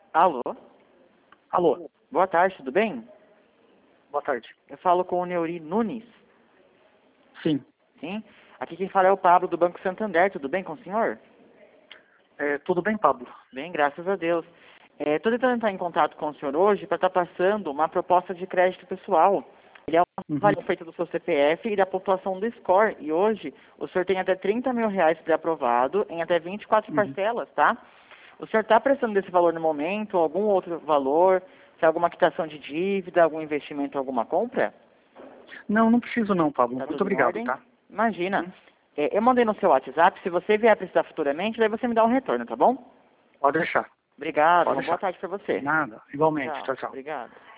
Alô? Alô, Boa tarde, tudo bem? boa tarde. Eu falo com o Neuri Nunes. Sim, Sim? Aqui quem fala é o Pablo do Banco Santander, tudo bem com o senhor? tudo bem, Pablo? Bem, graças a Deus. Estou tentando entrar em contato com o senhor hoje para estar passando uma proposta de crédito pessoal. Ele é uma avaliação feita do seu CPF e da pontuação do score. E hoje o senhor tem até R$ 30.000 pré-aprovado em até 24 parcelas, tá? O senhor está prestando desse valor no momento, algum outro valor, se é alguma quitação de dívida, algum investimento, alguma compra? Não, não preciso não, Pablo. Tá Muito tudo em obrigado, ordem? tá? Imagina. Eu mandei no seu WhatsApp, se você vier precisar futuramente, daí você me dá um retorno, tá bom? Pode deixar. Obrigado, Pode uma boa deixar. tarde para você. Nada. Igualmente. Tchau, Tchau, tchau. obrigado.